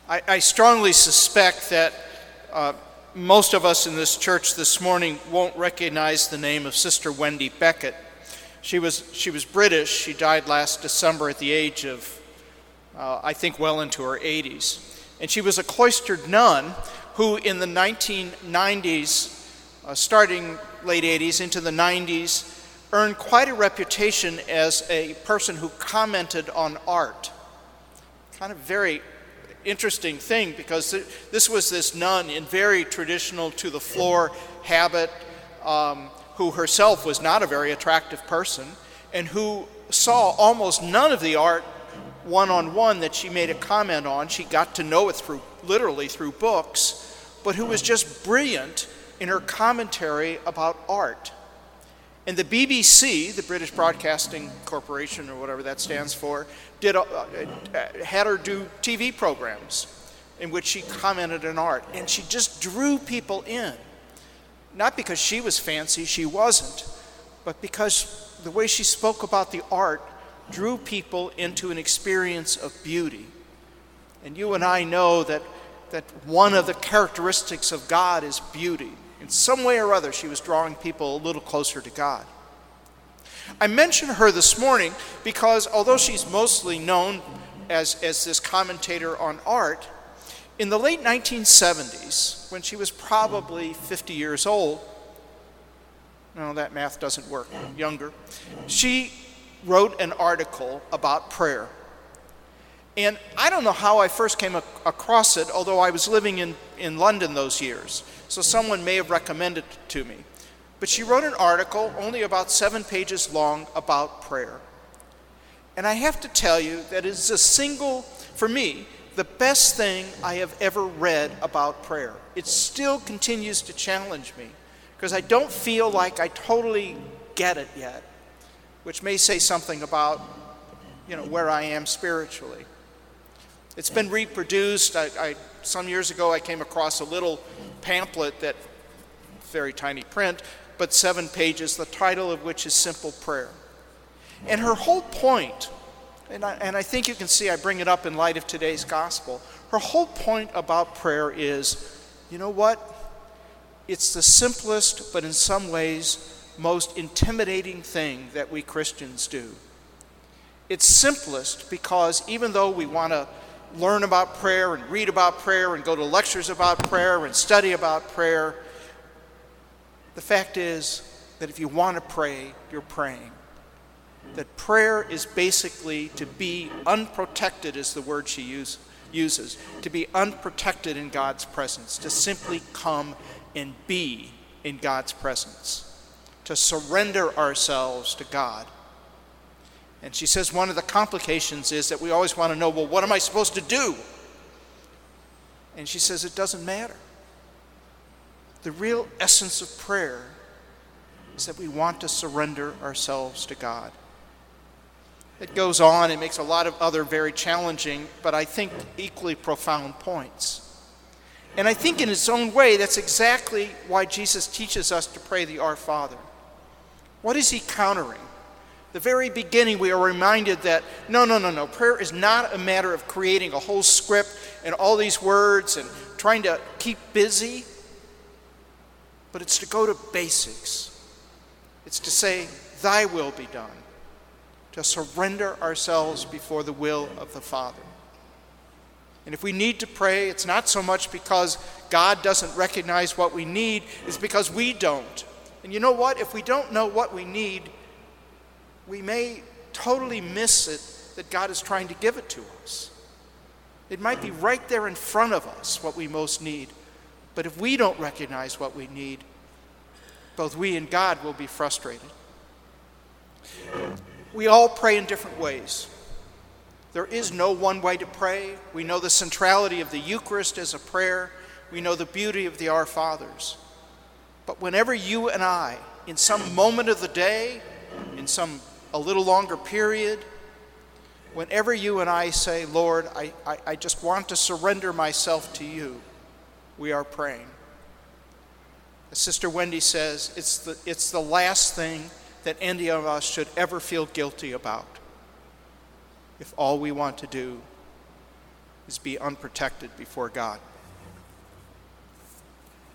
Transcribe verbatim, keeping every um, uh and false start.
I, I strongly suspect that uh, most of us in this church this morning won't recognize the name of Sister Wendy Beckett. She was she was British. She died last December at the age of, uh, I think, well into her eighties. And she was a cloistered nun who in the nineteen nineties, uh, starting late eighties into the nineties, earned quite a reputation as a person who commented on art. Kind of very interesting thing, because this was this nun in very traditional to-the-floor habit, um, who herself was not a very attractive person, and who saw almost none of the art one-on-one that she made a comment on. She got to know it through, literally through books, but who was just brilliant in her commentary about art. And the B B C, the British Broadcasting Corporation, or whatever that stands for, did uh, uh, had her do T V programs in which she commented on art. And she just drew people in. Not because she was fancy, she wasn't, but because the way she spoke about the art drew people into an experience of beauty. And you and I know that, that one of the characteristics of God is beauty. In some way or other, she was drawing people a little closer to God. I mention her this morning because although she's mostly known as, as this commentator on art, in the late nineteen seventies, when she was probably fifty years old, no, that math doesn't work, younger, she wrote an article about prayer. And I don't know how I first came ac- across it, although I was living in, in London those years. So someone may have recommended it to me. But she wrote an article, only about seven pages long, about prayer. And I have to tell you that it is a single, for me, the best thing I have ever read about prayer. It still continues to challenge me, because I don't feel like I totally get it yet, which may say something about, you know, where I am spiritually. It's been reproduced. I, I, some years ago, I came across a little pamphlet that, very tiny print, but seven pages, the title of which is Simple Prayer. And her whole point, and I, and I think you can see I bring it up in light of today's gospel, her whole point about prayer is, you know what? It's the simplest, but in some ways, most intimidating thing that we Christians do. It's simplest because even though we want to learn about prayer and read about prayer and go to lectures about prayer and study about prayer, the fact is that if you want to pray, you're praying. That prayer is basically to be unprotected, is the word she use, uses, to be unprotected in God's presence, to simply come and be in God's presence, to surrender ourselves to God. And she says one of the complications is that we always want to know, well, what am I supposed to do? And she says it doesn't matter. The real essence of prayer is that we want to surrender ourselves to God. It goes on, it makes a lot of other very challenging, but I think equally profound points. And I think in its own way, that's exactly why Jesus teaches us to pray the Our Father. What is he countering? The very beginning, we are reminded that no, no, no, no. Prayer is not a matter of creating a whole script and all these words and trying to keep busy, but it's to go to basics. It's to say, thy will be done, to surrender ourselves before the will of the Father. And if we need to pray, it's not so much because God doesn't recognize what we need, it's because we don't. And you know what? If we don't know what we need, we may totally miss it that God is trying to give it to us. It might be right there in front of us what we most need. But if we don't recognize what we need, both we and God will be frustrated. We all pray in different ways. There is no one way to pray. We know the centrality of the Eucharist as a prayer. We know the beauty of the Our Fathers. But whenever you and I, in some moment of the day, in some a little longer period, whenever you and I say, Lord, I, I, I just want to surrender myself to you, we are praying. As Sister Wendy says, it's the, it's the last thing that any of us should ever feel guilty about. If all we want to do is be unprotected before God.